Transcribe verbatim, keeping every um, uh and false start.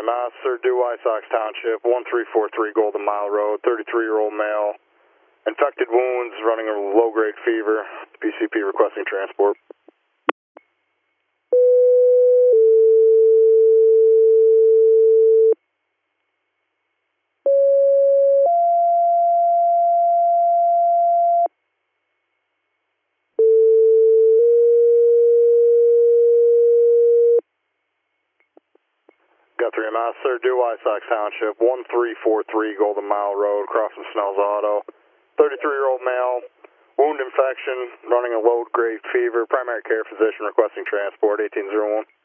M S, sir, due White Sox Township, one three four three Golden Mile Road, thirty-three-year-old male, infected wounds, running a low-grade fever, P C P requesting transport. Got three M S, sir, due White Sox Township, one three four three Golden Mile Road, crossing Snell's Auto, thirty-three-year-old male, wound infection, running a low-grade fever, primary care physician requesting transport, eighteen oh one.